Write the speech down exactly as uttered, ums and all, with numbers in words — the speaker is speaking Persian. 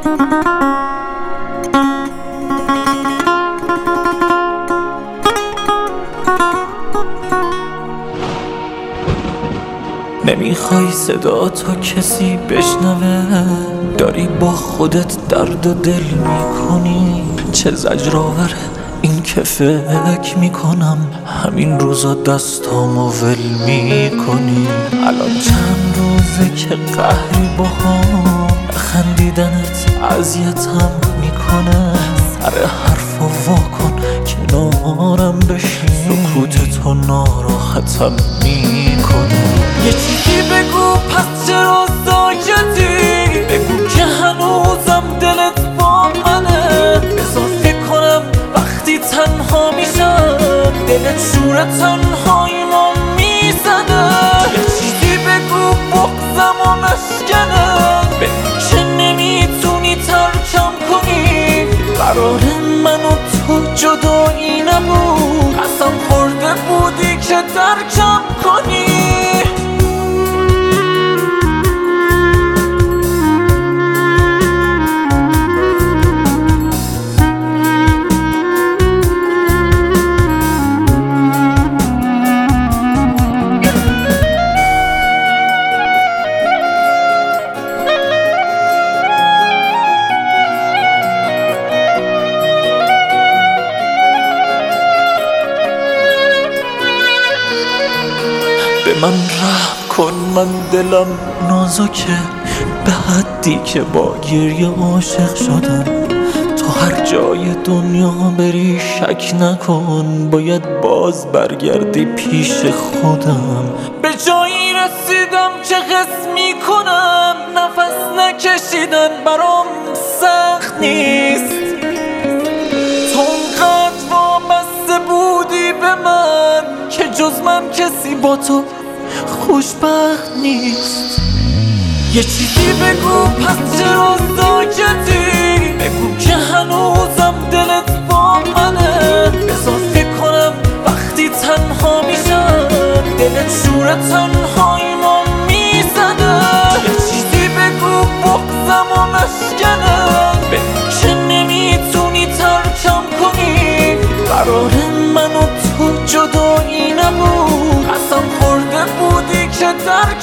نمیخوای صدا تا کسی بشنوه، داری با خودت درد و دل میکنی. چه زجرآوره این که فکر میکنم همین روزا دستامو ول میکنی. الان چند روزه که قهری باهام، خندیدنت اذیتم میکنه. سر حرفا واکن کنارم بشین، سکوت تو ناراحتم میکنه. یه چیزی بگو پس چرا ساکتی، بگو که هنوزم دلت با منه. بذار فکر کنم وقتی تنها میشم، دلت شور تنهاییمو میزنه. یه چیزی بگو بغضم و مشکنه، بگو که نمیتونی ترکم کنی. قرار من و تو جدایی نبود، قسم خورده بودی که درکم کنی. به من رحم کن، من دلم نازکه به حدی که با گریه عاشق شدم. تو هر جای دنیا بری شک نکن، باید باز برگردی پیش خودم. به جایی رسیدم که حس میکنم نفس نکشیدن برام سخت نیست. تو اونقدر وابسته بودی به من که جز من کسی با تو خوشبخت نیست. یه چیزی بگو پس چرا ساکتی، بگو که هنوزم دلت با منه. بذار فکر کنم وقتی تنها میشم، دلت شور تنهاییمو میزنه. یه چیزی بگو بغضم و مشکنه، بگو که نمیتونی ترکم کنی. قرار من و تو جدایی نبود، قسم خورده بودی که در